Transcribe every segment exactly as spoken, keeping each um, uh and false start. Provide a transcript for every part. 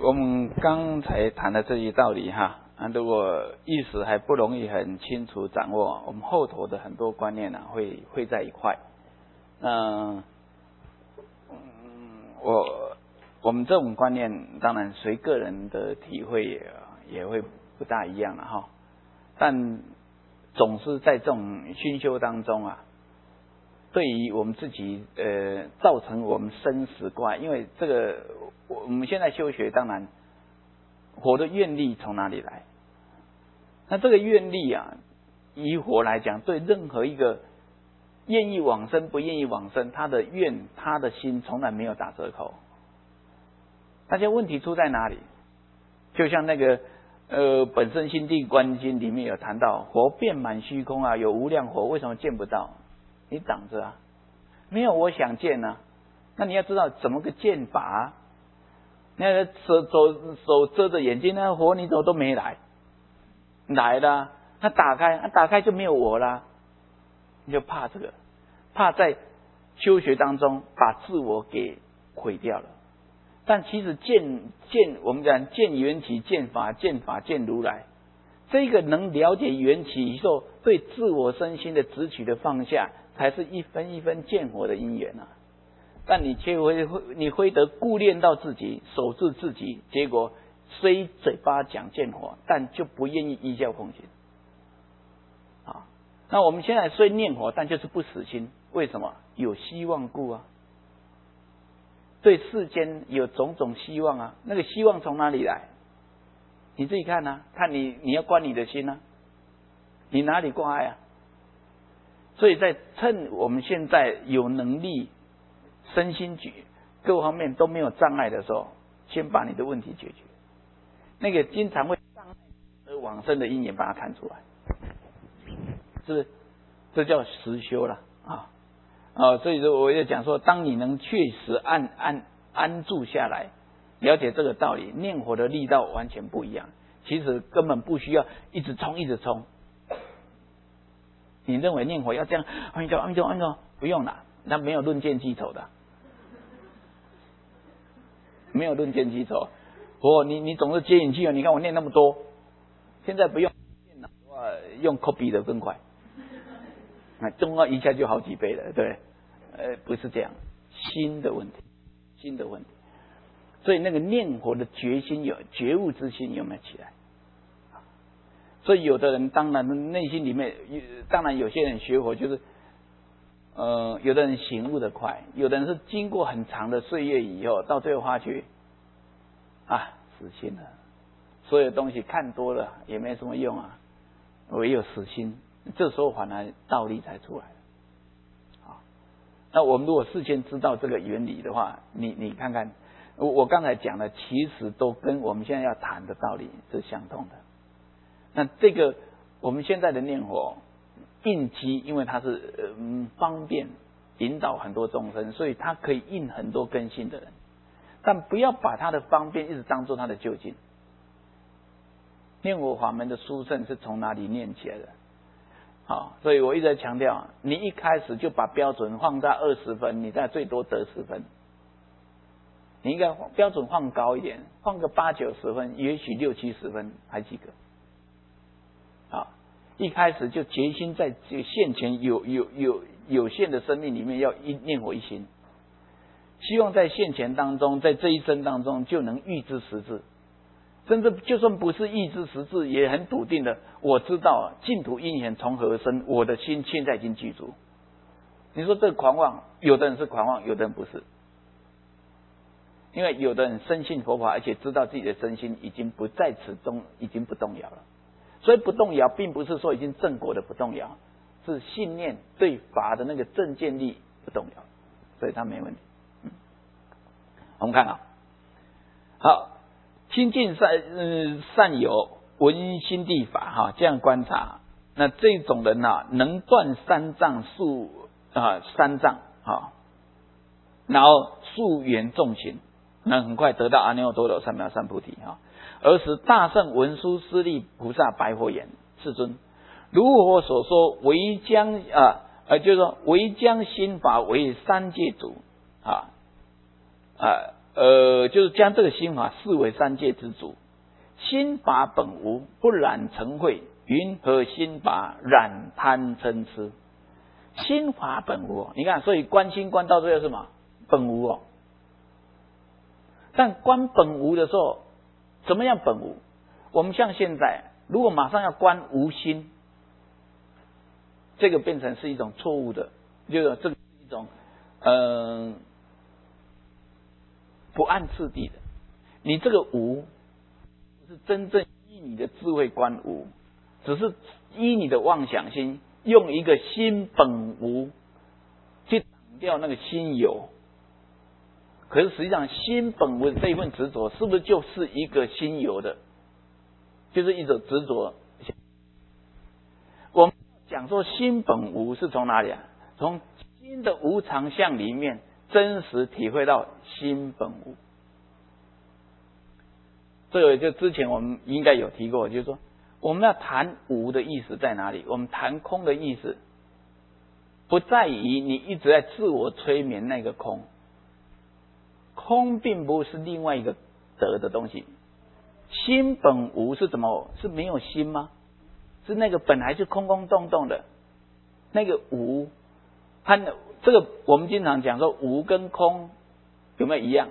我们刚才谈的这些道理哈，啊，如果意识还不容易很清楚掌握，我们后头的很多观念呢、啊，会会在一块。嗯、呃，我我们这种观念当然随个人的体会也也会不大一样了哈，但总是在这种熏修当中啊，对于我们自己呃造成我们生死观，因为这个我们现在修学当然火的愿力从哪里来？那这个愿力啊，以火来讲，对任何一个愿意往生不愿意往生，他的愿他的心从来没有打折扣。大家问题出在哪里？就像那个呃本身心地观经里面有谈到，火遍满虚空啊，有无量火，为什么见不到？你挡着啊，没有我想见啊。那你要知道怎么个见法啊？那个手手手遮着眼睛，那个火你怎么都没来？来了，他打开，他打开就没有我啦。你就怕这个，怕在修学当中把自我给毁掉了。但其实见见我们讲见缘起、见法、见法、见如来，这个能了解缘起以后，对自我身心的执取的放下，才是一分一分见火的因缘啊。但你却会你会得顾念到自己，守住自己，结果虽嘴巴讲见火，但就不愿意依教奉行。啊，那我们现在虽念火，但就是不死心，为什么？有希望故啊。对世间有种种希望啊，那个希望从哪里来？你自己看啊，看你你要关你的心啊，你哪里挂碍啊？所以在趁我们现在有能力，身心举各方面都没有障碍的时候，先把你的问题解决。那个经常会障碍而往生的因缘，把它看出来，是不是？这叫实修了啊。哦，所以说我也讲说，当你能确实安安安住下来，了解这个道理，念火的力道完全不一样。其实根本不需要一直冲，一直冲。你认为念火要这样，阿弥陀阿弥陀阿弥陀，不用了，那没有论剑基础的，没有论剑基础。我你你总是接引气哦，你看我念那么多，现在不用电脑的话，用 copy 的更快。那中啊一下就好几倍了，对，呃，不是这样，心的问题，心的问题。所以那个念火的决心有觉悟之心有没有起来？所以有的人当然内心里面，当然有些人学火就是，呃，有的人醒悟的快，有的人是经过很长的岁月以后，到最后发觉，啊，死心了，所有东西看多了也没什么用啊，唯有死心。这时候反而道理才出来了。好，那我们如果事先知道这个原理的话，你你看看，我我刚才讲的其实都跟我们现在要谈的道理是相通的。那这个我们现在的念火应机，因为它是嗯方便引导很多众生，所以它可以应很多根性的人，但不要把它的方便一直当作它的究竟。念火法门的殊胜是从哪里念起来的？好，所以我一直在强调，你一开始就把标准放在二十分，你再最多得十分。你应该标准放高一点，放个八九十分，也许六七十分还及格。好，一开始就决心在这现前有有有有限的生命里面要一念火一心，希望在现前当中，在这一生当中就能预知实质。甚至就算不是预知实质，也很笃定的，我知道净土因缘从何生，我的心现在已经具足。你说这狂妄，有的人是狂妄，有的人不是。因为有的人深信佛法，而且知道自己的身心已经不在此中，已经不动摇了。所以不动摇，并不是说已经正果的不动摇，是信念对法的那个正见力不动摇，所以他没问题。嗯，我们看啊，好。亲近善呃善友闻心地法哈，这样观察，那这种人啊，能断三障速啊三障啊，然后速圆众行，能很快得到阿耨多罗三藐三菩提啊。而使大圣文殊师利菩萨白佛言：世尊，如我所说，唯将啊呃，就是说唯将心法为三界主啊啊。 呃，就是将这个心法视为三界之主。心法本无，不染尘秽，云何心法染贪嗔痴？心法本无，你看，所以观心观到最后是什么？本无哦。但观本无的时候，怎么样本无？我们像现在，如果马上要观无心，这个变成是一种错误的，就是这个是一种嗯、呃、不按次第的。你这个无是真正依你的智慧观无，只是依你的妄想心，用一个心本无去挡掉那个心有。可是实际上，心本无的这一份执着，是不是就是一个心有的？就是一种执着。我们讲说心本无是从哪里啊？从心的无常相里面真实体会到心本无。这个就之前我们应该有提过，就是说我们要谈无的意思在哪里？我们谈空的意思，不在于你一直在自我催眠那个空。空并不是另外一个得的东西。心本无是怎么？是没有心吗？是那个本来就空空洞洞的那个无。它这个我们经常讲说无跟空有没有一样？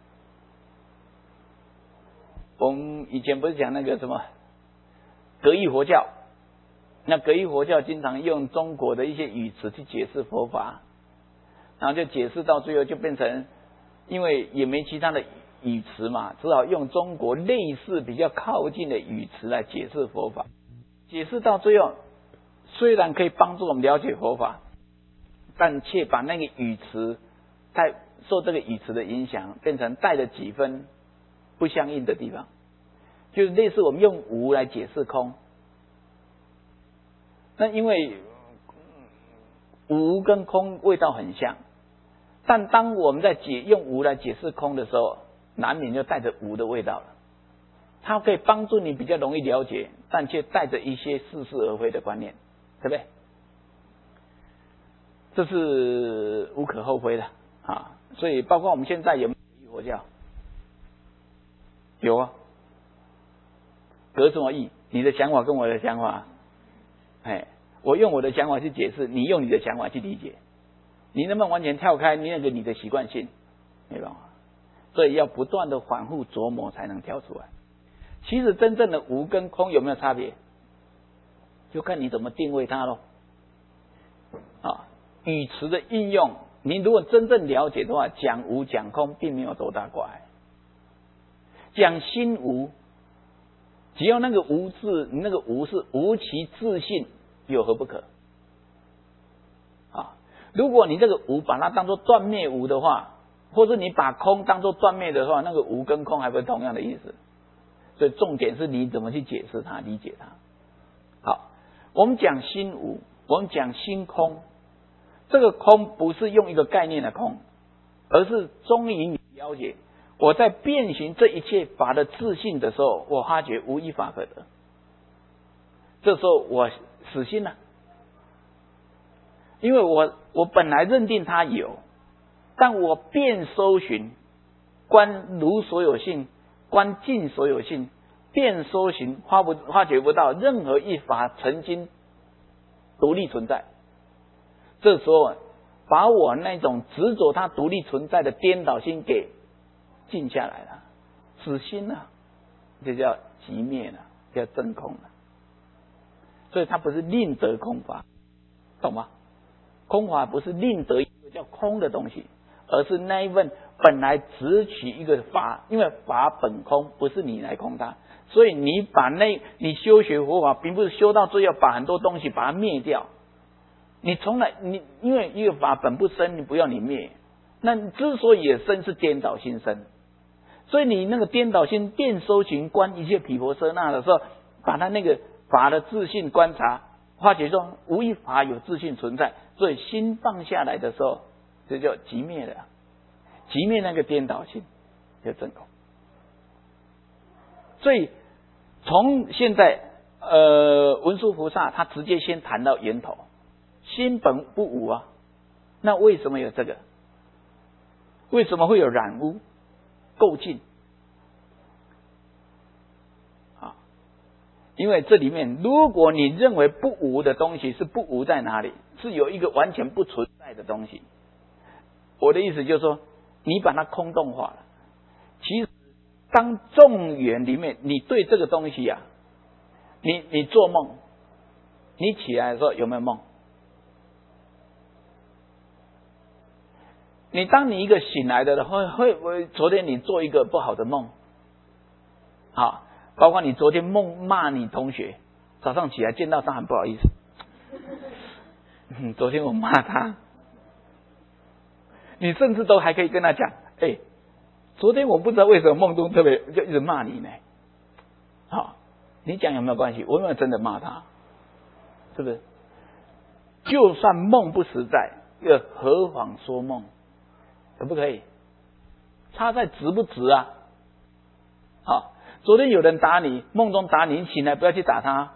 我们以前不是讲那个什么格义佛教？那格义佛教经常用中国的一些语词去解释佛法，然后就解释到最后就变成，因为也没其他的语词嘛，只好用中国类似比较靠近的语词来解释佛法。解释到最后，虽然可以帮助我们了解佛法，但却把那个语词在受这个语词的影响，变成带了几分不相应的地方，就是类似我们用无来解释空。那因为无跟空味道很像，但当我们在解用无来解释空的时候，难免就带着无的味道了。它可以帮助你比较容易了解，但却带着一些似是而非的观念，对不对？这是无可厚非的啊。所以包括我们现在有没有佛教？有啊。隔什么义？你的想法跟我的想法，哎，我用我的想法去解释，你用你的想法去理解，你能不能完全跳开那个你的习惯性？明白吗？所以要不断的反复琢磨才能跳出来。其实真正的无跟空有没有差别？就看你怎么定位它咯。啊，语词的应用，你如果真正了解的话，讲无讲空并没有多大关系。讲心无，只要那个无字，那个无是无其自性，有何不可？啊，如果你这个无把它当作断灭无的话，或者你把空当作断灭的话，那个无跟空还不是同样的意思？所以重点是你怎么去解释它、理解它。好，我们讲心无，我们讲心空，这个空不是用一个概念的空，而是终于你了解，我在遍行这一切法的自性的时候，我发觉无一法可得。这时候我死心了，因为我我本来认定它有，但我遍搜寻，观如所有性，观尽所有性，遍搜寻，发不发觉不到任何一法曾经独立存在。这时候把我那种执着它独立存在的颠倒心给静下来了，死心了，这叫寂灭了，叫真空了。所以它不是另得空法，懂吗？空法不是另得一个叫空的东西，而是那一份本来只取一个法，因为法本空，不是你来空它，所以你把那你修学佛法，并不是修到最后把很多东西把它灭掉。你从来你因为一个法本不生，你不要你灭，那之所以也生是颠倒心生，所以你那个颠倒心遍搜寻观一切毗婆舍那的时候，把它那个法的自性观察，发觉说无一法有自性存在，所以心放下来的时候，这叫寂灭了，寂灭那个颠倒性叫真空。所以从现在呃文殊菩萨他直接先谈到源头，心本不无啊，那为什么有这个？为什么会有染污？ 够近。啊，因为这里面，如果你认为不无的东西是不无在哪里，是有一个完全不存在的东西。我的意思就是说，你把它空洞化了。其实，当众缘里面，你对这个东西啊，你你做梦，你起来的时候有没有梦？你当你一个醒来的会会会，昨天你做一个不好的梦，好，包括你昨天梦骂你同学，早上起来见到他很不好意思，嗯，昨天我骂他，你甚至都还可以跟他讲，哎、欸，昨天我不知道为什么梦中特别就一直骂你呢，好，你讲有没有关系？我有没有真的骂他？是不是？就算梦不实在，又何妨说梦？可不可以？差在值不值啊？好，昨天有人打你，梦中打你，你醒来不要去打他，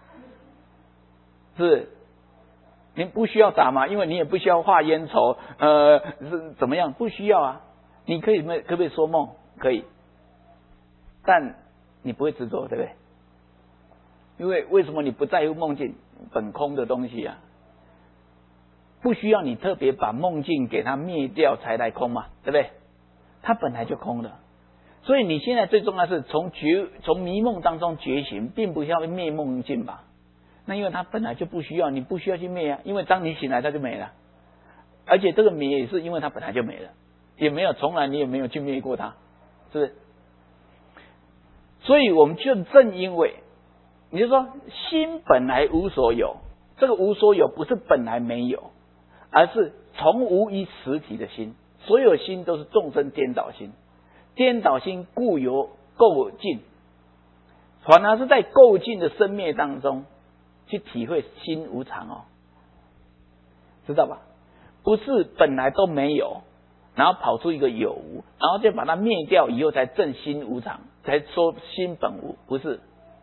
是不是？你不需要打嘛，因为你也不需要化冤仇，呃，是怎么样？不需要啊。你可以没可不可以说梦？可以，但你不会执着，对不对？因为为什么你不在乎梦境？本空的东西啊，不需要你特别把梦境给它灭掉才来空嘛，对不对？它本来就空的，所以你现在最重要是从觉从迷梦当中觉醒，并不是要灭梦境吧？那因为它本来就不需要，你不需要去灭啊，因为当你醒来它就没了，而且这个灭也是因为它本来就没了，也没有从来你也没有去灭过它，是不是？所以我们就正因为你就说心本来无所有，这个无所有不是本来没有，而是从无一实体的心，所有心都是众生颠倒心，颠倒心故有垢尽，反而是在垢尽的生灭当中去体会心无常哦，知道吧？不是本来都没有，然后跑出一个有无，然后再把它灭掉以后才证心无常，才说心本无，不是。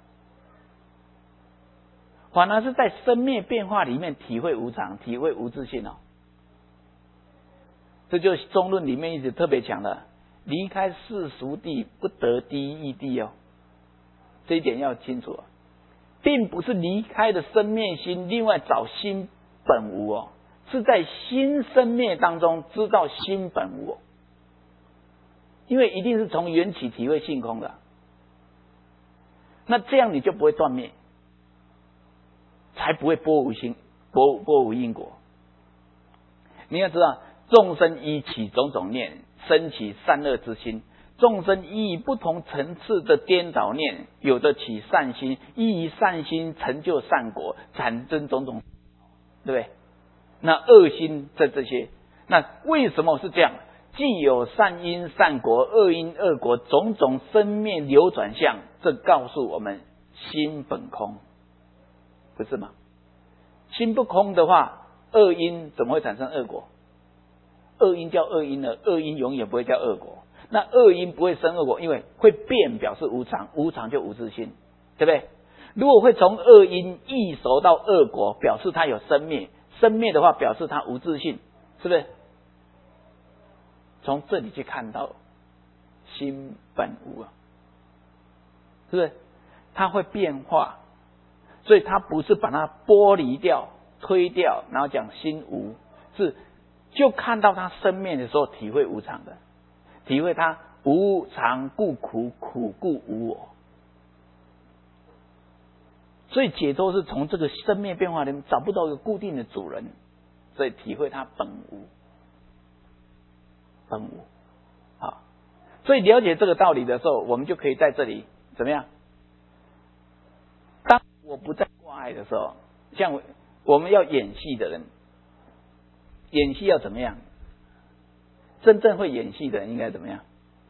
反而是在生灭变化里面体会无常，体会无自性哦。这就是中论里面一直特别讲的，离开世俗地不得第一义谛哦，这一点要清楚，并不是离开的生灭心，另外找心本无哦，是在心生灭当中知道心本无哦，因为一定是从缘起体会性空的，那这样你就不会断灭。才不会波无心波波无因果。你要知道，众生依起种种念，生起善恶之心。众生依不同层次的颠倒念，有的起善心，依于善心成就善果，产生种种，对不对？那恶心在这些，那为什么是这样？既有善因善果，恶因恶果，种种生灭流转相，这告诉我们心本空。不是吗？心不空的话，恶因怎么会产生恶果？恶因叫恶因了，恶因永远不会叫恶果。那恶因不会生恶果，因为会变，表示无常，无常就无自性，对不对？如果会从恶因易熟到恶果，表示它有生灭，生灭的话，表示它无自性，是不是？从这里去看到心本无啊，是不是？它会变化。所以他不是把它剥离掉、推掉，然后讲心无，是就看到他生灭的时候体会无常的，体会他无常故苦，苦故无我。所以解脱是从这个生灭变化里面找不到一个固定的主人，所以体会他本无，本无。好，所以了解这个道理的时候，我们就可以在这里怎么样？当我不再挂碍的时候，像我们要演戏的人，演戏要怎么样？真正会演戏的人应该怎么样？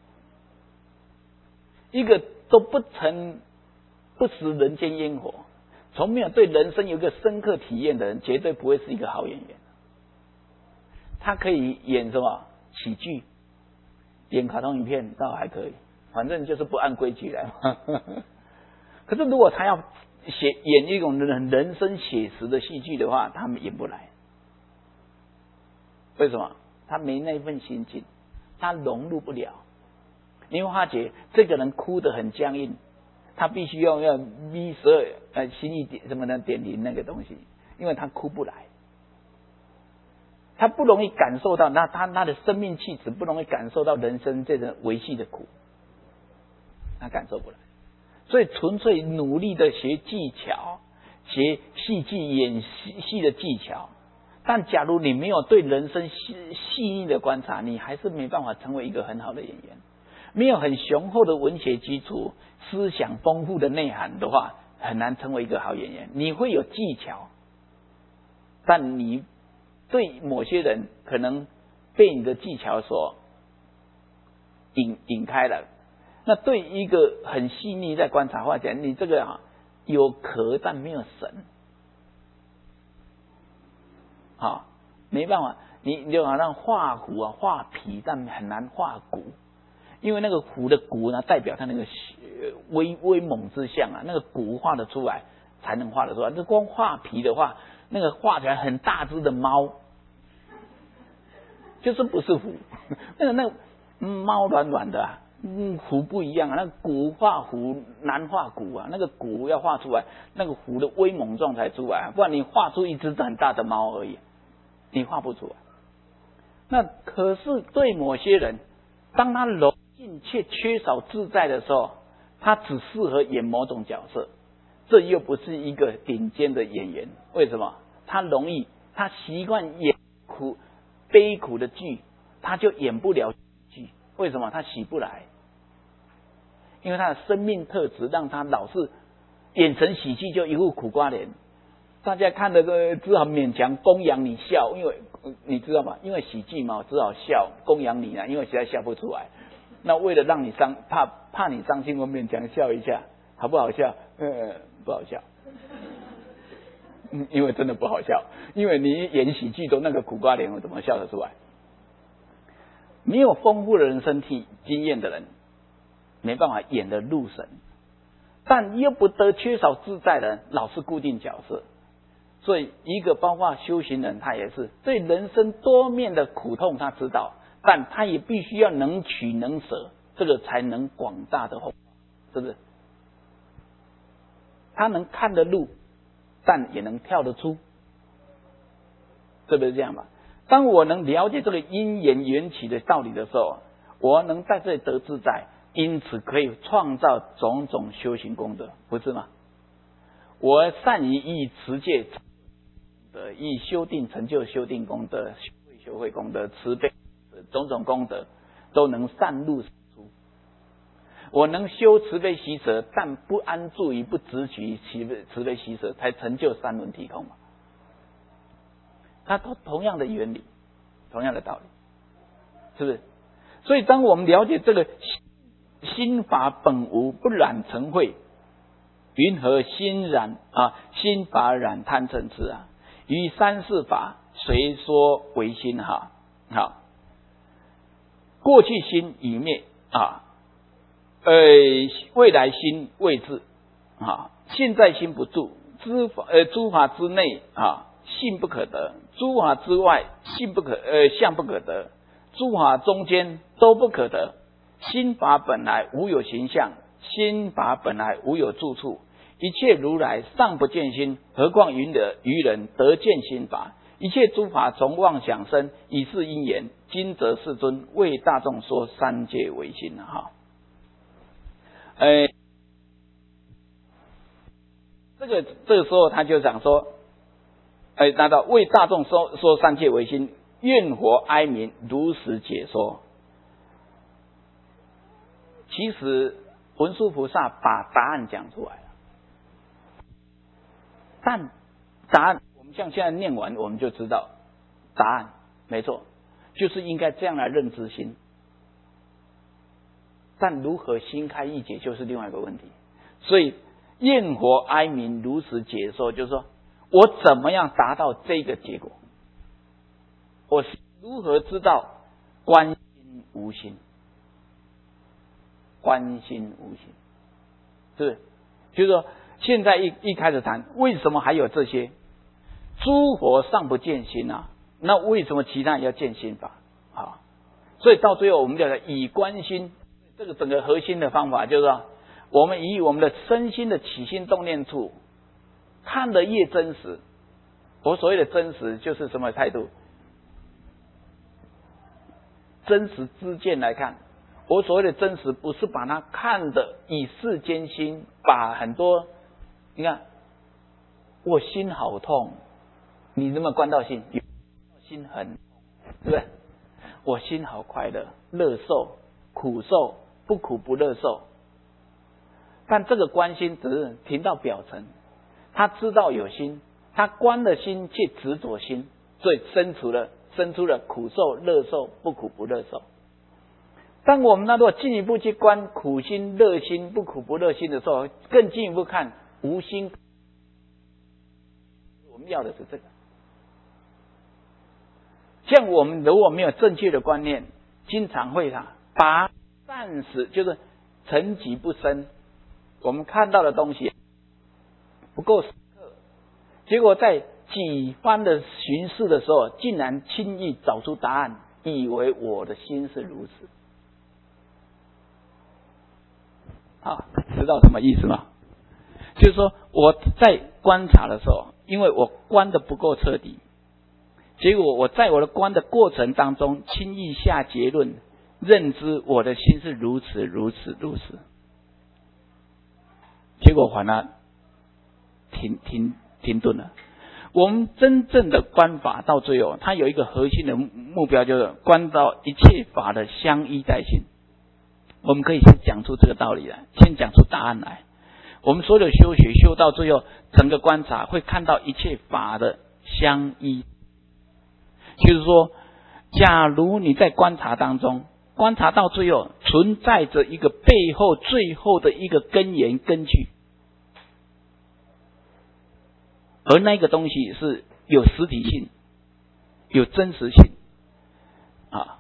一个都不曾不食人间烟火，从没有对人生有一个深刻体验的人，绝对不会是一个好演员。他可以演什么喜剧，演卡通影片倒还可以，反正就是不按规矩来嘛。可是如果他要写演一种人人生写实的戏剧的话，他们演不来。为什么？他没那份心境，他融入不了。 你会发觉这个人哭得很僵硬，他必须要要 V 十二呃心意点什么的点零那个东西，因为他哭不来，他不容易感受到，那他他的生命气质不容易感受到人生这种维系的苦，他感受不来。所以纯粹努力的学技巧，学戏剧演戏的技巧，但假如你没有对人生细细腻的观察，你还是没办法成为一个很好的演员。没有很雄厚的文学基础，思想丰富的内涵的话，很难成为一个好演员。你会有技巧，但你对某些人可能被你的技巧所引引开了。那对一个很细腻在观察话讲，你这个啊有壳但没有神，啊没办法，你你就好像画虎啊画皮，但很难画骨，因为那个虎的骨呢，代表它那个威威猛之象啊，那个骨画得出来才能画得出来。这光画皮的话，那个画起来很大只的猫，就是不是虎，那个那个猫软软的啊。嗯，虎不一样啊，那个骨画虎难画骨啊，那个骨要画出来，那个虎的威猛状才出来，不然你画出一只很大的猫而已，你画不出来。那可是对某些人，当他柔劲却缺少自在的时候，他只适合演某种角色，这又不是一个顶尖的演员。为什么？他容易，他习惯演苦悲苦的剧，他就演不了剧。为什么？他起不来。因为他的生命特质让他老是演成喜剧就一副苦瓜脸，大家看的个只好勉强供养你笑，因为你知道吗？因为喜剧嘛，只好笑供养你啊，因为实在笑不出来。那为了让你伤，怕怕你伤心，我勉强笑一下，好不好笑？呃，不好笑，嗯，因为真的不好笑，因为你演喜剧都那个苦瓜脸，我怎么笑得出来？没有丰富的人生体经验的人，没办法演得入神，但又不得缺少自在的人，老是固定角色。所以一个包括修行人，他也是对人生多面的苦痛他知道，但他也必须要能取能舍，这个才能广大的后，是不是？他能看得入，但也能跳得出，是不是这样吧？当我能了解这个因缘缘起的道理的时候，我能在这里得自在，因此可以创造种种修行功德，不是吗？我善于以持戒的，以修定成就修定功德，修慧修慧功德，慈悲种种功德都能善入善出。我能修慈悲喜舍，但不安住于不执取慈悲喜舍，才成就三轮体空嘛。它都同样的原理，同样的道理，是不是？所以当我们了解这个心法本无，不染尘秽，云何心染啊？心法染贪嗔痴啊？于三世法谁说为心哈？好，过去心已灭啊，呃，未来心未至啊，现在心不住，诸法呃诸法之内啊，性不可得；诸法之外，性不可呃相不可得；诸法中间都不可得。心法本来无有形象，心法本来无有住处。一切如来尚不见心，何况于人于人得见心法？一切诸法从妄想生，以是因缘。今则世尊为大众说三界为心哈。呃，这个这个时候他就讲说，哎，拿到为大众说说三界为心，愿佛哀悯如实解说。其实文殊菩萨把答案讲出来了，但答案我们像现在念完，我们就知道答案没错，就是应该这样来认知心。但如何心开意解，就是另外一个问题。所以愿佛哀悯如实解说，就是说我怎么样达到这个结果？我如何知道观心无心？观心无心，是不是？就是说，现在一一开始谈，为什么还有这些？诸佛尚不见心啊，那为什么其他人要见心法啊？所以到最后，我们叫做以观心， 这个整个核心的方法就是说，我们以我们的身心的起心动念处看得越真实，我所谓的真实就是什么态度？真实知见来看，我所谓的真实不是把它看得以世间心，把很多你看我心好痛，你能不能关到心？心很对不对？我心好快乐，乐受苦受，不苦不乐受。但这个观心只是停到表层，他知道有心，他观了心去执着心，所以生出了生出了苦受、乐受、不苦不乐受。当我们那如果进一步去观苦心、乐心、不苦不乐心的时候，更进一步看无心。我们要的是这个。像我们如果没有正确的观念，经常会啥把暂时就是沉寂不深，我们看到的东西不够深刻，结果在几番的巡视的时候，竟然轻易找出答案，以为我的心是如此。啊，知道什么意思吗？就是说我在观察的时候，因为我观的不够彻底，结果我在我的观的过程当中，轻易下结论，认知我的心是如此如此如此，结果反而停停停顿了。我们真正的观法到最后，它有一个核心的目标，就是观到一切法的相依待性。我们可以先讲出这个道理来，先讲出答案来。我们所有的修学修到最后，整个观察会看到一切法的相依。就是说，假如你在观察当中，观察到最后存在着一个背后最后的一个根源根据，而那个东西是有实体性、有真实性啊。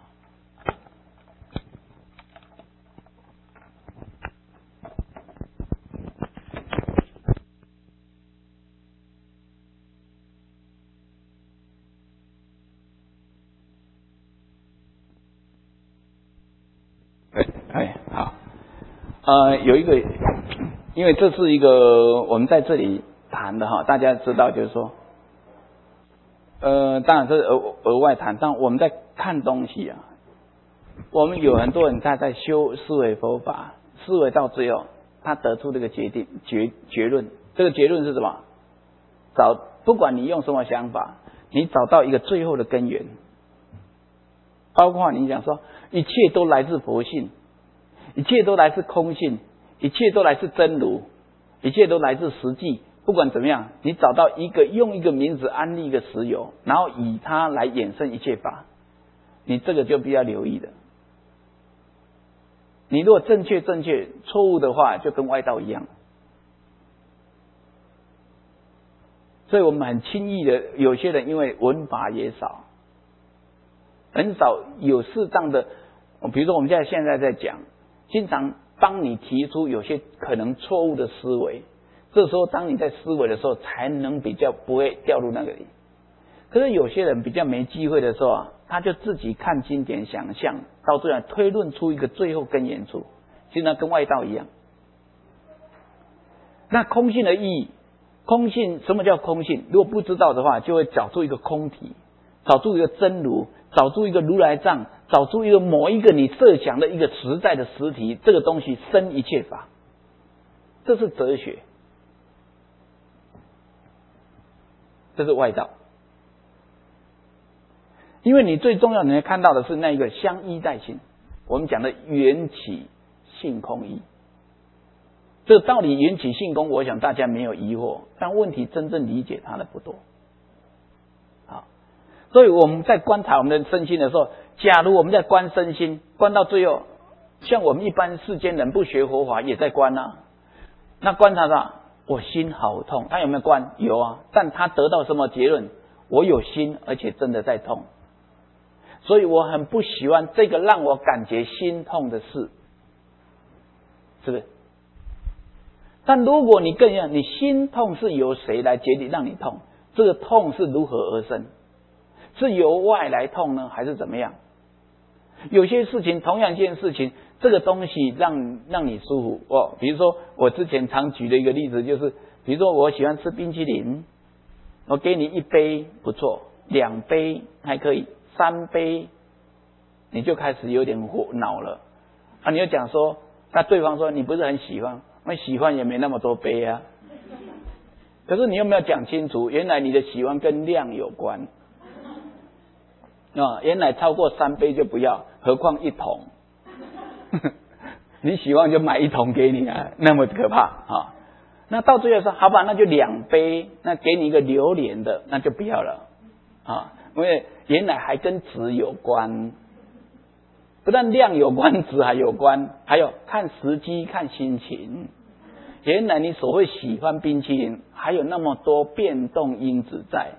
哎，好，呃，有一个，因为这是一个我们在这里谈的哈，大家知道就是说，呃，当然是额额外谈，但我们在看东西啊，我们有很多人他在修思维佛法，思维到最后，他得出这个决定结结论，这个结论是什么？找不管你用什么想法，你找到一个最后的根源，包括你讲说，一切都来自佛性。一切都来自空性，一切都来自真如，一切都来自实际。不管怎么样，你找到一个用一个名字安立一个实有，然后以它来衍生一切法，你这个就比较留意的。你如果正确正确，错误的话就跟外道一样。所以我们很轻易的，有些人因为闻法也少，很少有适当的，比如说我们现在现在在讲。经常帮你提出有些可能错误的思维，这时候当你在思维的时候，才能比较不会掉入那个里。可是有些人比较没机会的时候啊，他就自己看经典想象，到最后推论出一个最后根源处，其实呢跟外道一样。那空性的意义，空性什么叫空性？如果不知道的话，就会找出一个空体，找出一个真如，找出一个如来藏，找出一个某一个你设想的一个实在的实体，这个东西生一切法，这是哲学，这是外道。因为你最重要，你会看到的是那一个相依待性，我们讲的缘起性空一。这个道理缘起性空，我想大家没有疑惑，但问题真正理解它的不多。好，所以我们在观察我们的身心的时候，假如我们在观身心，观到最后，像我们一般世间人不学佛法也在观啊，那观察到我心好痛，他有没有观？有啊，但他得到什么结论？我有心，而且真的在痛，所以我很不喜欢这个让我感觉心痛的事，是不是？但如果你更要，你心痛是由谁来决定让你痛？这个痛是如何而生？是由外来痛呢，还是怎么样？有些事情，同样一件事情， 这个东西让让你舒服。我比如说我之前常举的一个例子就是，比如说我喜欢吃冰淇淋，我给你一杯不错，两杯还可以，三杯你就开始有点火恼了啊！你就讲说，那对方说你不是很喜欢，我喜欢也没那么多杯啊。可是你有没有讲清楚？原来你的喜欢跟量有关啊！原来超过三杯就不要，何况一桶。你喜欢就买一桶给你啊，那么可怕啊！那到最后说，好吧，那就两杯，那给你一个榴莲的，那就不要了啊！因为原来还跟值有关，不但量有关，值还有关，还有看时机、看心情。原来你所谓喜欢冰淇淋，还有那么多变动因子在，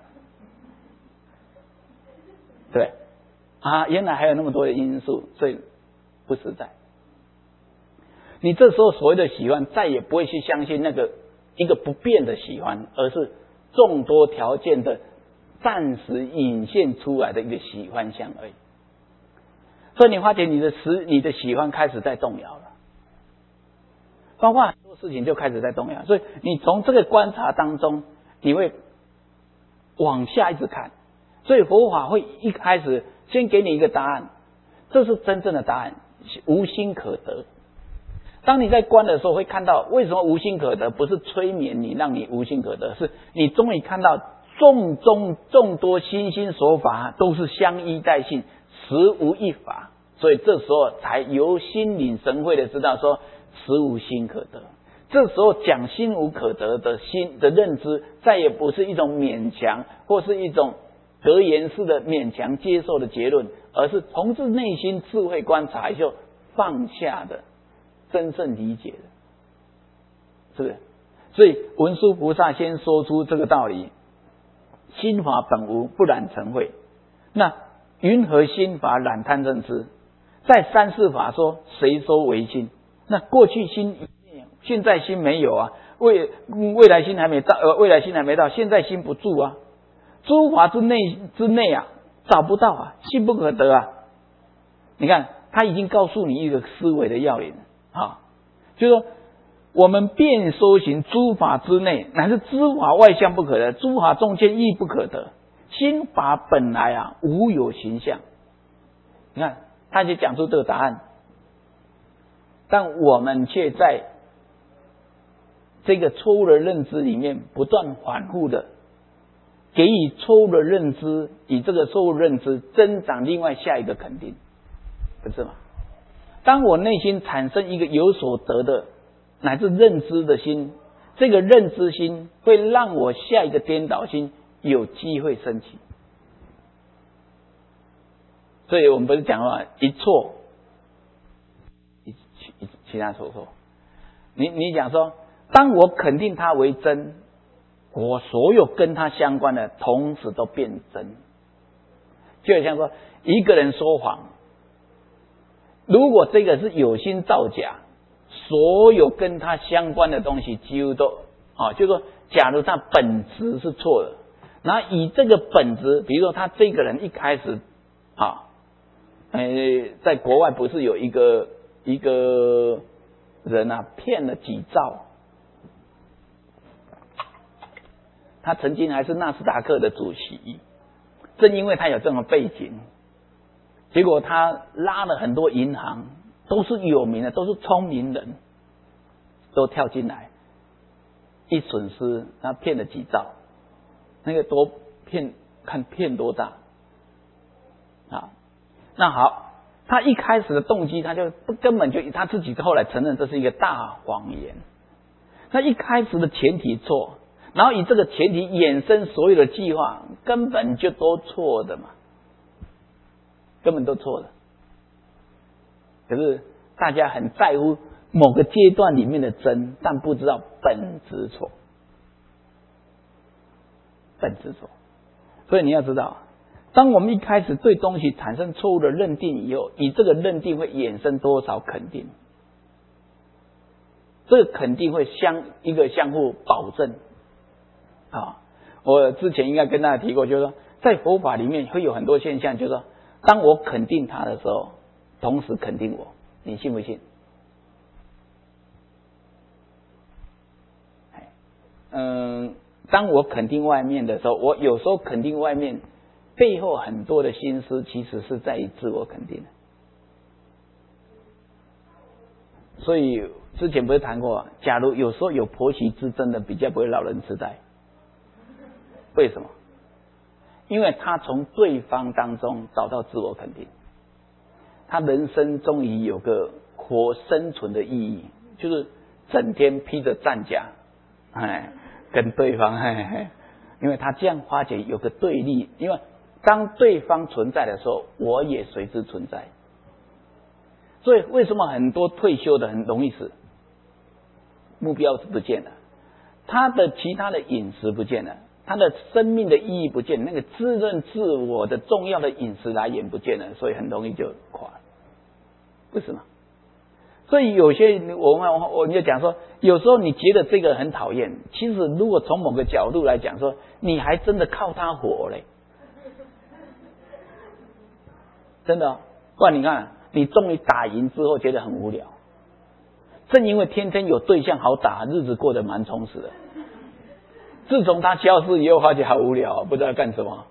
对啊，原来还有那么多的因素，所以不实在。你这时候所谓的喜欢，再也不会去相信那个一个不变的喜欢，而是众多条件的暂时隐现出来的一个喜欢相而已。所以你发觉你的时你的喜欢开始在动摇了。包括很多事情就开始在动摇，所以你从这个观察当中，你会往下一直看。所以佛法会一开始先给你一个答案，这是真正的答案，无心可得。当你在观的时候，会看到为什么无心可得，不是催眠你让你无心可得，是你终于看到众众众多心心所法都是相依带性，实无一法，所以这时候才由心领神会的知道说实无心可得。这时候讲心无可得的心的认知，再也不是一种勉强或是一种格言式的勉强接受的结论，而是从自内心智慧观察以后放下的真正理解的，是不是？所以文殊菩萨先说出这个道理：心法本无，不染尘秽。那云何心法染贪嗔痴？在三世法说，谁说为心？那过去心现在心没有啊，未未来心还没到，呃，未来心还没到，现在心不住啊。诸法之内之内啊，找不到啊，心不可得啊。你看，他已经告诉你一个思维的要领啊，就是说，我们便修行诸法之内，乃是诸法外相不可得，诸法中间亦不可得。心法本来啊，无有形象。你看，他就讲出这个答案，但我们却在这个错误的认知里面不断反复的给予错误的认知，以这个错误认知增长另外下一个肯定，不是吗？当我内心产生一个有所得的乃至认知的心，这个认知心会让我下一个颠倒心有机会升起。所以我们不是讲话一错一一其他所错。你你讲说，当我肯定它为真，我所有跟它相关的同时都变真。就好像说一个人说谎，如果这个是有心造假，所有跟他相关的东西几乎都啊，就是说假如他本质是错的，然后以这个本质，比如说他这个人一开始啊，呃，在国外不是有一个一个人啊骗了几兆，他曾经还是纳斯达克的主席，正因为他有这种背景，结果他拉了很多银行，都是有名的，都是聪明人，都跳进来，一损失他骗了几兆，那个多骗，看骗多大啊！那好，他一开始的动机，他就根本就他自己后来承认这是一个大谎言。那一开始的前提错，然后以这个前提衍生所有的计划，根本就都错的嘛，根本都错的。可是大家很在乎某个阶段里面的真，但不知道本质错，本质错。所以你要知道，当我们一开始对东西产生错误的认定以后，以这个认定会衍生多少肯定，这个肯定会相一个相互保证啊。我之前应该跟大家提过，就是说在佛法里面会有很多现象，就是说当我肯定他的时候，同时肯定我。 你信不信？嗯，当我肯定外面的时候，我有时候肯定外面背后很多的心思，其实是在于自我肯定的。所以之前不是谈过，假如有时候有婆媳之争的，比较不会老人痴呆。为什么？因为他从对方当中找到自我肯定，他人生终于有个活生存的意义，就是整天披着战甲，哎，跟对方，嘿嘿，因为他这样发觉有个对立，因为当对方存在的时候，我也随之存在。所以为什么很多退休的很容易死？目标是不见了，他的其他的饮食不见了，他的生命的意义不见了，那个自认自我的重要的饮食来源不见了，所以很容易就垮了，为什么？所以有些我们我们就讲说，有时候你觉得这个很讨厌，其实如果从某个角度来讲说，你还真的靠他活嘞，真的、哦。不然你看，你终于打赢之后觉得很无聊，正因为天天有对象好打，日子过得蛮充实的。自从他消失以后，发觉好无聊，不知道干什么，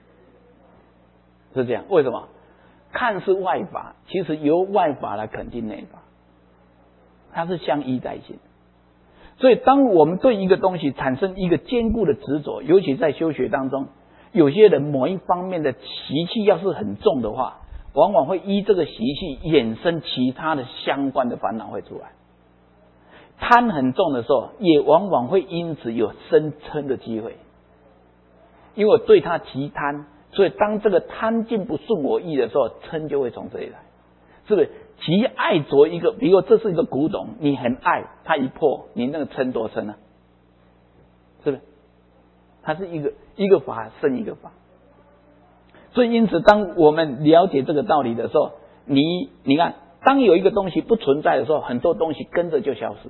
是这样。为什么？看似外法，其实由外法来肯定内法，它是相依在性。所以当我们对一个东西产生一个坚固的执着，尤其在修学当中，有些人某一方面的习气要是很重的话，往往会依这个习气衍生其他的相关的烦恼会出来。贪很重的时候，也往往会因此有生嗔的机会，因为我对他极贪，所以当这个贪尽不顺我意的时候，嗔就会从这里来，是不是？极爱着一个，比如这是一个古董，你很爱，它一破，你那个嗔多深啊？是不是？它是一个一个法生一个法，所以因此，当我们了解这个道理的时候，你你看，当有一个东西不存在的时候，很多东西跟着就消失。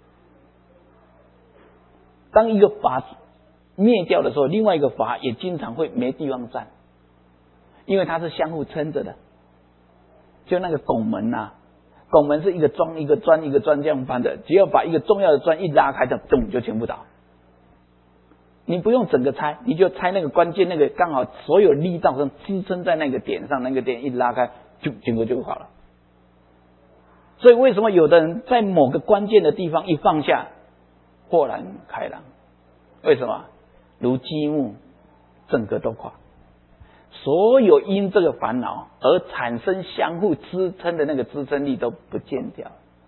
当一个法灭掉的时候，另外一个法也经常会没地方站，因为它是相互撑着的。就那个拱门啊，拱门是一个桩一个砖一个砖这样搬的，只要把一个重要的砖一拉开，就咚就全部倒。你不用整个拆，你就拆那个关键那个刚好所有力道上支撑在那个点上，那个点一拉开，就整个就好了。所以为什么有的人在某个关键的地方一放下，豁然开朗？为什么？如积木，整个都垮。所有因这个烦恼而产生相互支撑的那个支撑力都不见掉，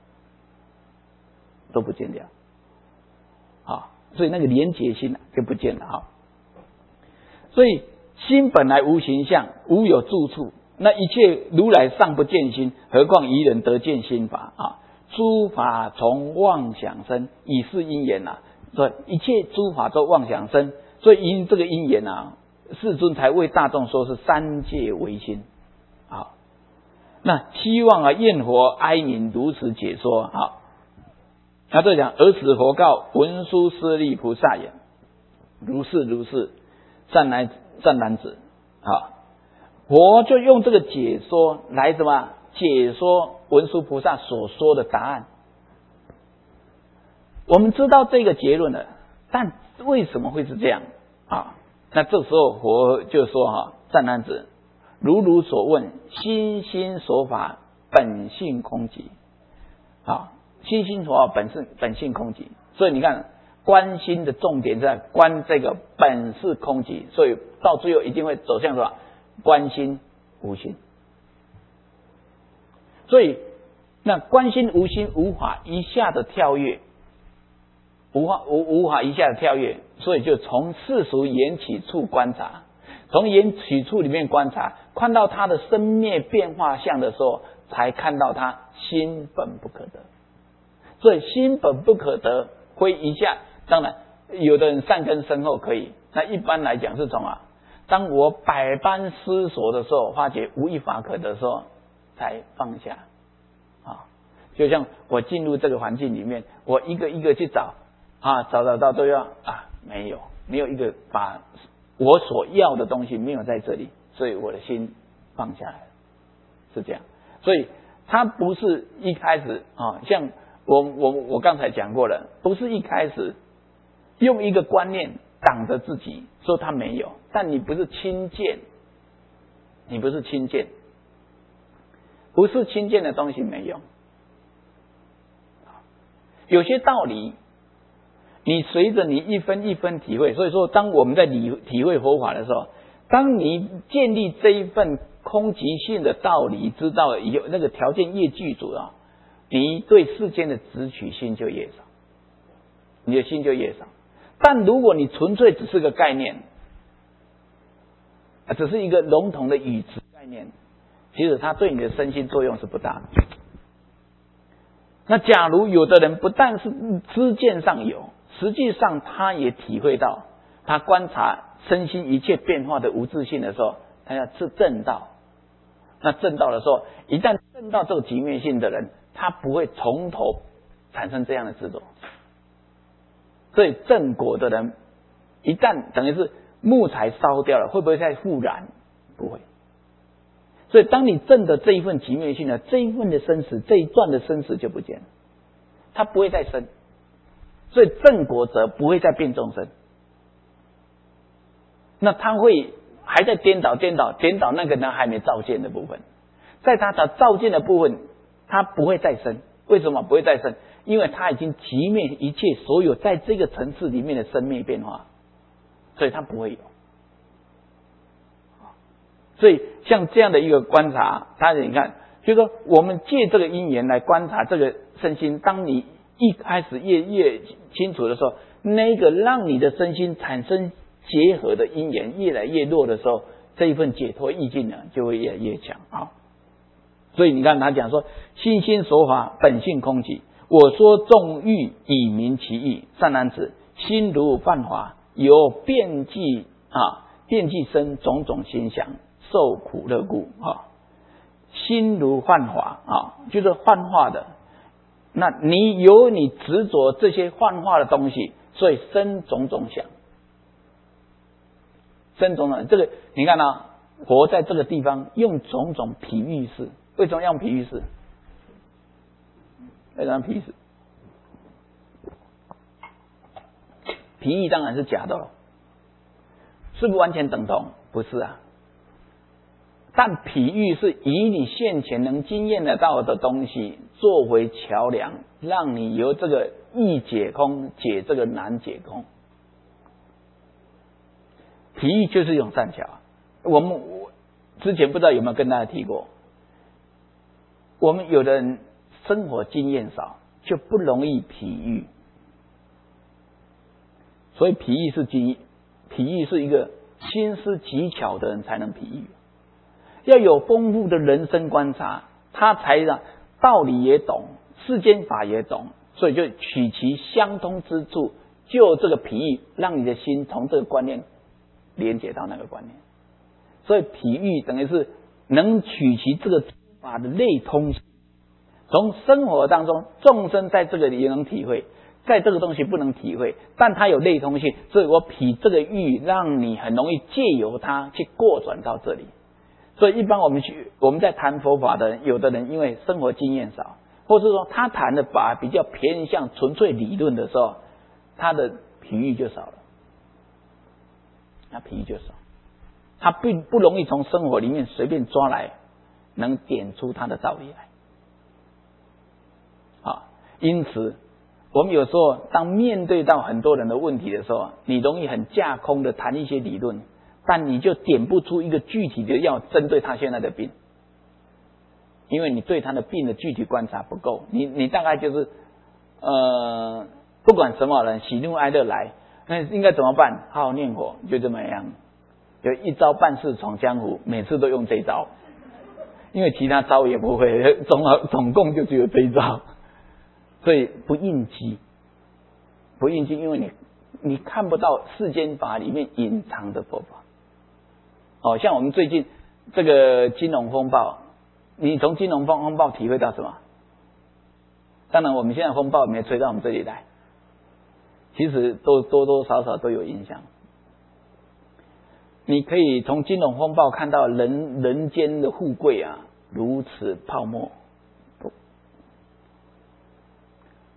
都不见掉。啊，所以那个连结心就不见了啊。所以心本来无形象，无有住处。那一切如来尚不见心，何况愚人得见心法啊？诸法从妄想生，以是因缘啊。所以一切诸法都妄想生，所以因这个因缘啊，世尊才为大众说是三界唯心。好，那希望啊焰佛哀悯如此解说。好，那这讲尔时佛告文殊师利菩萨言：如是如是，善男善男子。好，佛就用这个解说来什么解说文殊菩萨所说的答案。我们知道这个结论了，但为什么会是这样啊？那这时候佛就说哈，善男子，如汝所问，心心所法本性空寂。啊，心心所法本性本性空寂，所以你看观心的重点在观这个本是空寂，所以到最后一定会走向什么？观心无心。所以那观心无心无法一下的跳跃。无法无无法一下子跳跃，所以就从世俗缘起处观察，从缘起处里面观察，看到他的生灭变化相的时候，才看到他心本不可得。所以心本不可得，会一下，当然有的人善根深厚可以，那一般来讲是从啊，当我百般思索的时候，发觉无一法可得的时候，才放下啊。就像我进入这个环境里面，我一个一个去找。啊，找找到都要啊，没有，没有一个把我所要的东西没有在这里，所以我的心放下来了，是这样。所以他不是一开始啊，像我我我刚才讲过了，不是一开始用一个观念挡着自己，说他没有，但你不是轻贱，你不是轻贱，不是轻贱的东西没用。有些道理，你随着你一分一分体会，所以说，当我们在体体会佛法的时候，当你建立这一份空即性的道理，知道有那个条件越具足啊，你对世间的执取心就越少，你的心就越少。但如果你纯粹只是个概念，啊，只是一个笼统的语词概念，其实它对你的身心作用是不大的。那假如有的人不但是知见上有，实际上他也体会到，他观察身心一切变化的无自性的时候，他要是正道。那正道的时候，一旦正到这个极灭性的人，他不会从头产生这样的执着。所以正果的人，一旦等于是木材烧掉了，会不会再复燃？不会。所以当你证的这一份极灭性呢，这一份的生死，这一段的生死就不见了，它不会再生。所以正果者不会再变众生，那他会还在颠倒颠倒颠倒那个呢还没照见的部分，在他的照见的部分，他不会再生。为什么不会再生？因为他已经极灭一切所有在这个层次里面的生灭变化，所以他不会有。所以像这样的一个观察，他你看，就是说我们借这个因缘来观察这个身心，当你一开始越越清楚的时候，那个让你的身心产生结合的因缘越来越弱的时候，这一份解脱意境呢就会越来越强啊。所以你看他讲说，心心所法本性空寂，我说众欲以明其意，善男子，心如幻华，有遍计啊遍计生种种心想，受苦乐故啊。心如幻华啊，就是幻化的。那你有你执着这些幻化的东西，所以生种种想，生种种。这个你看啊，活在这个地方用种种比喻式，为什么用比喻式？为什么比喻式？比喻当然是假的了，是不是完全等同？不是啊。但比喻是以你现前能经验得到的东西作为桥梁，让你由这个易解空解这个难解空。比喻就是一种善巧。我们之前不知道有没有跟大家提过，我们有的人生活经验少，就不容易比喻。所以比喻是比比喻是一个心思极巧的人才能比喻。要有丰富的人生观察，他才让道理也懂，世间法也懂，所以就取其相通之处，就这个比喻，让你的心从这个观念连接到那个观念。所以比喻等于是能取其这个法的类通性，从生活当中众生在这个里也能体会，在这个东西不能体会，但它有类通性，所以我比这个喻，让你很容易借由它去过转到这里。所以一般我们去我们在谈佛法的人，有的人因为生活经验少，或是说他谈的法比较偏向纯粹理论的时候，他的比喻就少了，那比喻就少，他并不容易从生活里面随便抓来，能点出他的道理来。啊，因此我们有时候当面对到很多人的问题的时候，你容易很架空的谈一些理论，但你就点不出一个具体的要针对他现在的病，因为你对他的病的具体观察不够，你你大概就是呃，不管什么人喜怒哀乐来，那应该怎么办？好好念佛，就这么样，有一招半式闯江湖，每次都用这一招，因为其他招也不会，总总共就只有这一招，所以不应机，不应机，因为你你看不到世间法里面隐藏的佛法。哦，像我们最近这个金融风暴，你从金融风暴体会到什么？当然，我们现在风暴没有吹到我们这里来，其实都多多少少都有影响。你可以从金融风暴看到人人间的富贵啊，如此泡沫，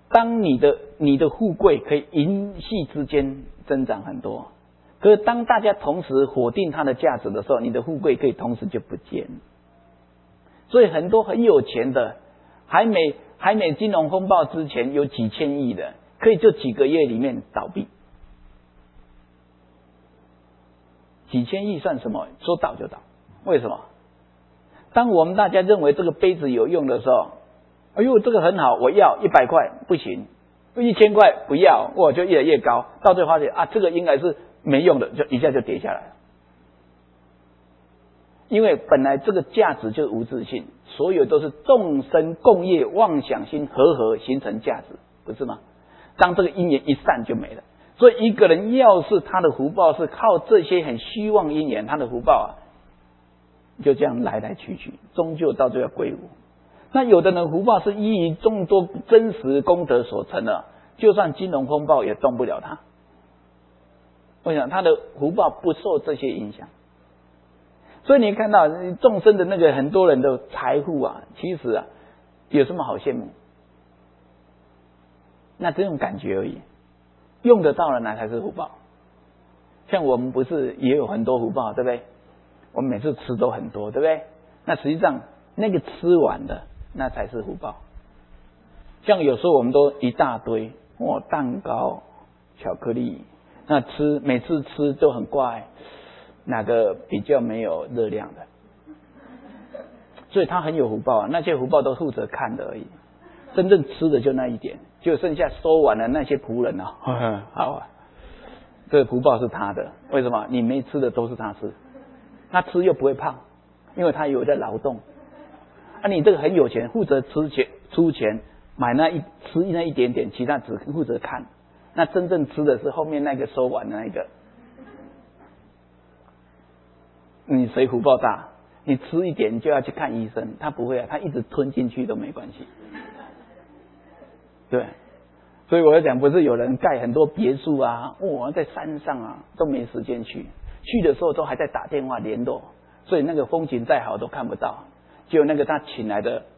当你的你的富贵可以一夕之间增长很多，可是当大家同时否定它的价值的时候，你的富贵可以同时就不见。所以很多很有钱的，还没还没金融风暴之前有几千亿的，可以就几个月里面倒闭。几千亿算什么？说倒就倒。为什么？当我们大家认为这个杯子有用的时候，哎呦，这个很好，我要一百块，不行，一千块不要，我就越来越高，到最后发现啊，这个应该是没用的，就一下就跌下来了。因为本来这个价值就是无自性，所有都是众生共业妄想心合合形成价值，不是吗？当这个因缘一散就没了。所以一个人要是他的福报是靠这些很虚妄因缘，他的福报啊，就这样来来去去，终究到最后归无。那有的人福报是依于众多真实功德所成的，就算金融风暴也动不了他。我想他的福报不受这些影响。所以你看到众生的那个很多人的财富啊，其实啊有什么好羡慕？那这种感觉而已，用得到了那才是福报。像我们不是也有很多福报，对不对？我们每次吃都很多，对不对？那实际上那个吃完的那才是福报。像有时候我们都一大堆，哇，蛋糕、巧克力，那吃每次吃都很怪。哪个比较没有热量的？所以他很有福报啊，那些福报都负责看的而已，真正吃的就那一点，就剩下收完了那些仆人啊，呵呵好啊，这个福报是他的，为什么？你没吃的都是他吃，他吃又不会胖，因为他有在劳动。啊，你这个很有钱，负责吃钱出钱买那一吃那一点点，其他只负责看，那真正吃的是后面那个收完的那个。你谁福报大？你吃一点就要去看医生，他不会啊，他一直吞进去都没关系。对，所以我要讲，不是有人盖很多别墅啊，哇，在山上啊都没时间去，去的时候都还在打电话联络，所以那个风景再好都看不到。就那个他请来的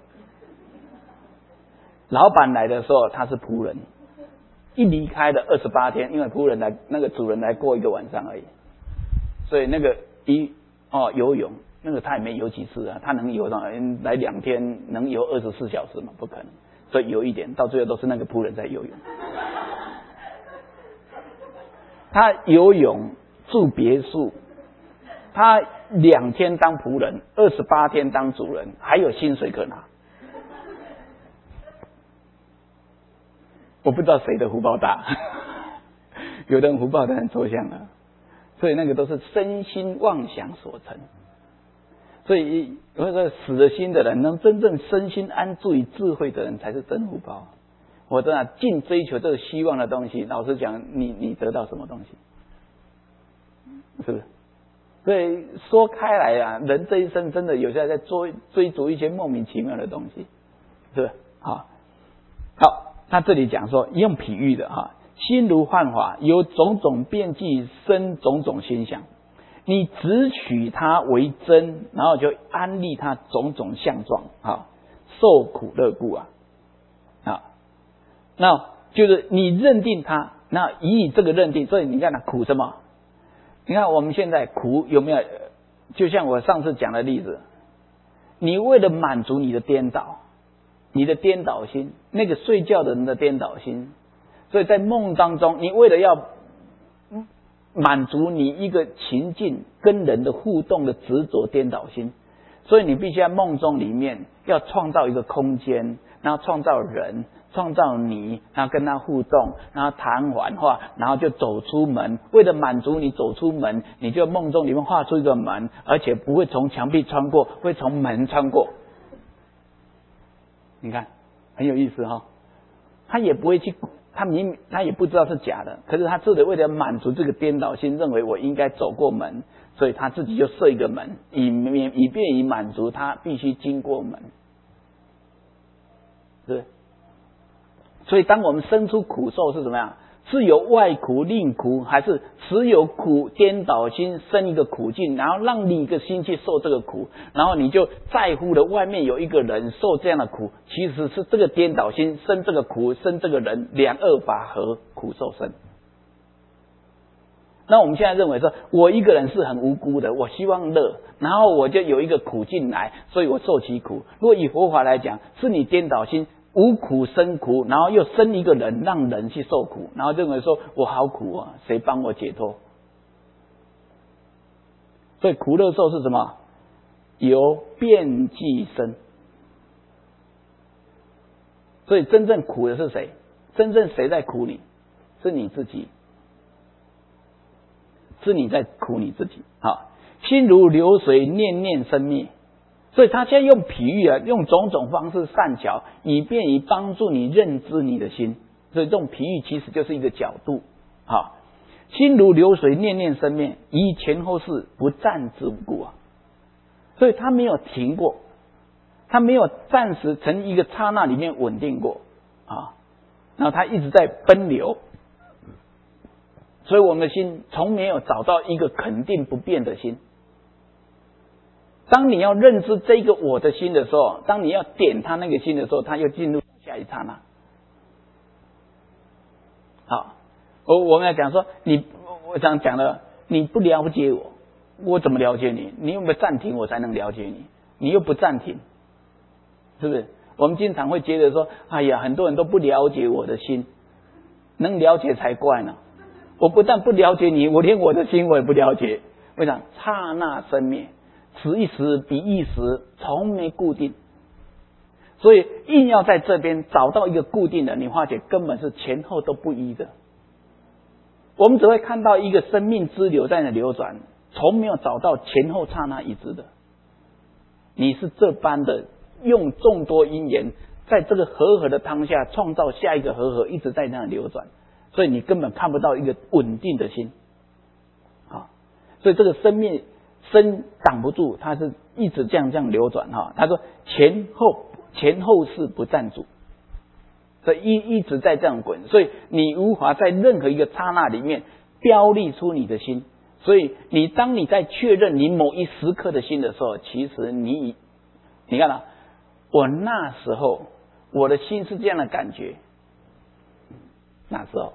老板来的时候，他是仆人，一离开了二十八天，因为仆人来那个主人来过一个晚上而已，所以那个。一哦游泳，那个他也没游几次啊，他能游到来两天能游二十四小时吗？不可能，所以游一点，到最后都是那个仆人在游泳。他游泳住别墅，他两天当仆人，二十八天当主人，还有薪水可拿。我不知道谁的福报大，有的人福报的很抽象啊。所以那个都是身心妄想所成，所以有说死了心的人，能真正身心安住于智慧的人，才是真福报。我真的尽追求这个希望的东西，老实讲，你你得到什么东西？是不是？所以说开来啊，人这一生真的有些在追追逐一些莫名其妙的东西，是不是？好，好，他这里讲说用譬喻的哈。心如幻法，有种种变计生种种心想，你只取它为真，然后就安立它种种相状，啊，受苦乐故啊，啊，那就是你认定它，那以这个认定，所以你看它苦什么？你看我们现在苦有没有？就像我上次讲的例子，你为了满足你的颠倒，你的颠倒心，那个睡觉的人的颠倒心。所以在梦当中，你为了要满足你一个情境跟人的互动的执着颠倒心，所以你必须在梦中里面要创造一个空间，然后创造人，创造你，然后跟他互动，然后谈完话，然后就走出门。为了满足你走出门，你就梦中里面画出一个门，而且不会从墙壁穿过，会从门穿过。你看很有意思哈、哦，他也不会去。他明他也不知道是假的，可是他自己为了满足这个颠倒心，认为我应该走过门，所以他自己就设一个门，以免以便于满足他必须经过门，是不是？所以当我们生出苦受是怎么样？ 是由外苦令苦，还是持有苦颠倒心生一个苦境，然后让你一个心去受这个苦，然后你就在乎了外面有一个人受这样的苦，其实是这个颠倒心生这个苦，生这个人，两恶法合，苦受生。那我们现在认为说，我一个人是很无辜的，我希望乐，然后我就有一个苦进来，所以我受其苦。如果以佛法来讲，是你颠倒心，无苦生苦，然后又生一个人，让人去受苦，然后认为说我好苦啊，谁帮我解脱？所以苦乐受是什么？由变即生。所以真正苦的是谁？真正谁在苦你？是你自己。是你在苦你自己。好，心如流水，念念生灭。所以他现在用比喻啊，用种种方式善巧，以便于帮助你认知你的心。所以这种比喻其实就是一个角度。好，心如流水，念念生灭，以前后世不暂之无故啊。所以他没有停过，他没有暂时从一个刹那里面稳定过啊，然后他一直在奔流。所以我们的心从没有找到一个肯定不变的心。当你要认知这个我的心的时候，当你要点他那个心的时候，他又进入下一刹那。好，我我们要讲说，你我想讲了，你不了解我，我怎么了解你？你有没有暂停我才能了解你？你又不暂停，是不是？我们经常会觉得说，哎呀，很多人都不了解我的心，能了解才怪呢。我不但不了解你，我连我的心我也不了解。为啥？刹那生灭，此一时彼一时，从没固定。所以硬要在这边找到一个固定的，你发觉根本是前后都不一的。我们只会看到一个生命之流在那流转，从没有找到前后刹那一致的。你是这般的用众多因缘，在这个和合的当下创造下一个和合，一直在那流转。所以你根本看不到一个稳定的心，啊，所以这个生命生挡不住，它是一直这样这样流转哈。他说前后前后世不暂住，所以一一直在这样滚，所以你无法在任何一个刹那里面标立出你的心。所以你当你在确认你某一时刻的心的时候，其实你你看啊，我那时候我的心是这样的感觉，那时候。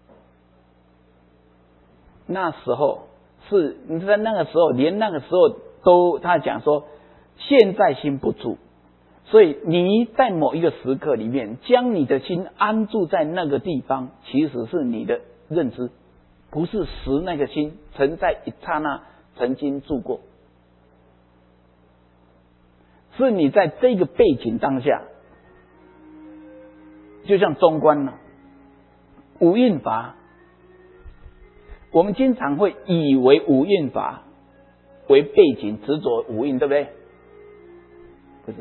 那时候是你在那个时候，连那个时候都他讲说，现在心不住，所以你在某一个时刻里面，将你的心安住在那个地方，其实是你的认知，不是实那个心曾在一刹那曾经住过，是你在这个背景当下，就像中观了，五蕴法。我们经常会以为五蕴法为背景，执着五蕴，对不对？不是。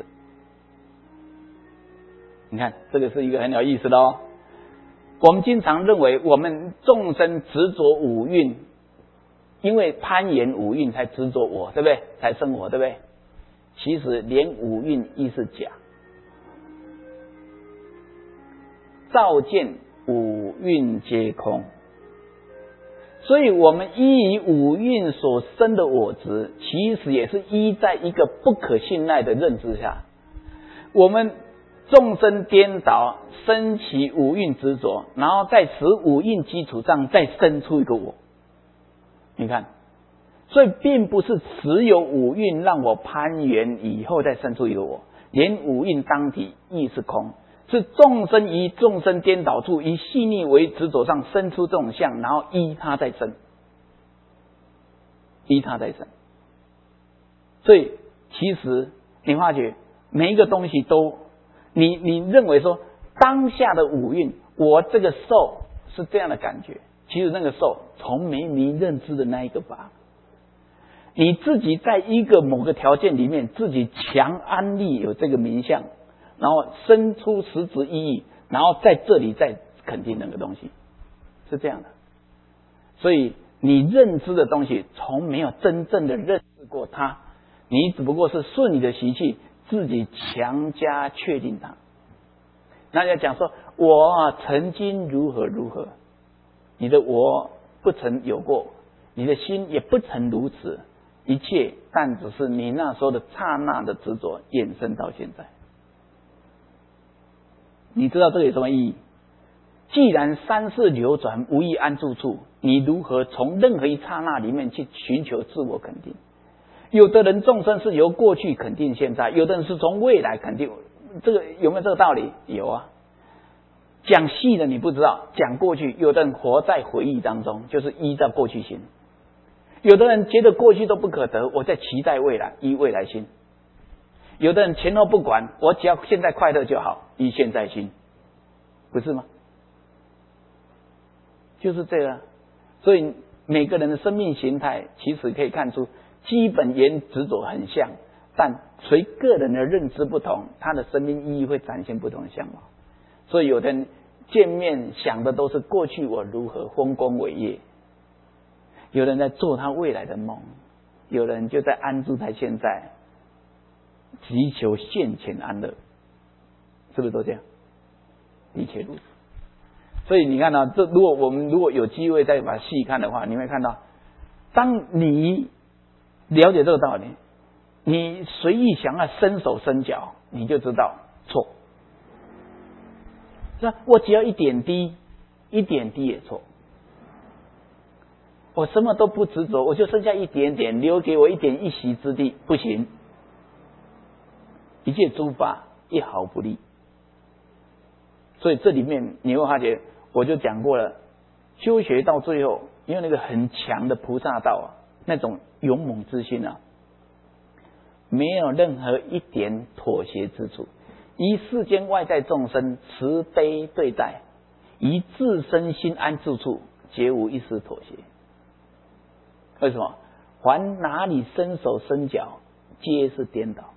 你看，这个是一个很有意思的哦。我们经常认为我们众生执着五蕴，因为攀缘五蕴才执着我，对不对？才生活，对不对？其实连五蕴亦是假，照见五蕴皆空。所以我们依于五蕴所生的我执，其实也是依在一个不可信赖的认知下，我们众生颠倒，生起五蕴执着，然后在此五蕴基础上再生出一个我。你看，所以并不是持有五蕴让我攀缘以后再生出一个我，连五蕴当体亦是空。是众生以众生颠倒处，以细腻为执着上生出这种相，然后依它再生，依它再生。所以其实你发觉每一个东西都，你你认为说当下的五蕴，我这个受是这样的感觉，其实那个受从没你认知的那一个法，你自己在一个某个条件里面，自己强安利有这个名相。然后生出实质意义，然后在这里再肯定那个东西，是这样的。所以你认知的东西从没有真正的认识过它，你只不过是顺你的习气自己强加确定它。那要讲说我曾经如何如何， 你的我不曾有过，你的心也不曾如此，一切但只是你那时候的刹那的执着衍生到现在。你知道这个有什么意义？既然三世流转无意安住处，你如何从任何一刹那里面去寻求自我肯定？有的人众生是由过去肯定现在，有的人是从未来肯定，这个有没有这个道理？有啊。讲细的你不知道，讲过去，有的人活在回忆当中，就是依照过去心；有的人觉得过去都不可得，我在期待未来，依未来心；有的人前后不管，我只要现在快乐就好，依现在心，不是吗？就是这样。所以每个人的生命形态其实可以看出基本原执着很像，但随个人的认知不同，他的生命意义会展现不同的相貌。所以有的人见面想的都是过去我如何丰功伟业，有人在做他未来的梦，有人就在安住在现在，急求现前安乐，是不是都这样？一切如此。所以你看到、啊、这如果我们如果有机会再把它细看的话，你会看到，当你了解这个道理，你随意想要伸手伸脚，你就知道错。是吧？我只要一点滴，一点滴也错。我什么都不执着，我就剩下一点点，留给我一点一席之地，不行。一切诸法一毫不利。所以这里面你会发觉，我就讲过了，修学到最后，因为那个很强的菩萨道啊，那种勇猛之心啊，没有任何一点妥协之处。以世间外在众生慈悲对待，以自身心安住处，绝无一丝妥协。为什么？凡哪里伸手伸脚，皆是颠倒，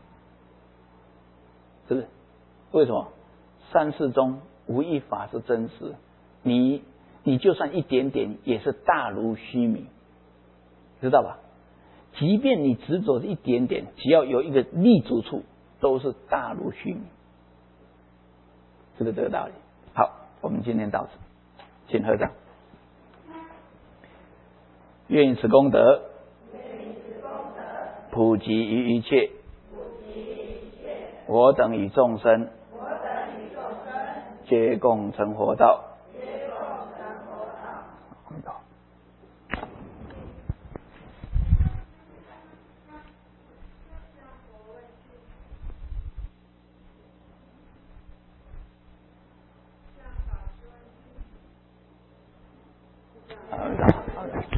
是不是？为什么？三世中无一法是真实，你你就算一点点，也是大如须弥，知道吧？即便你执着一点点，只要有一个立足处，都是大如须弥，是不是这个道理？好，我们今天到此，请合掌。愿以此功德，普及于一切，我等与众生，皆共成佛道。好的，好的。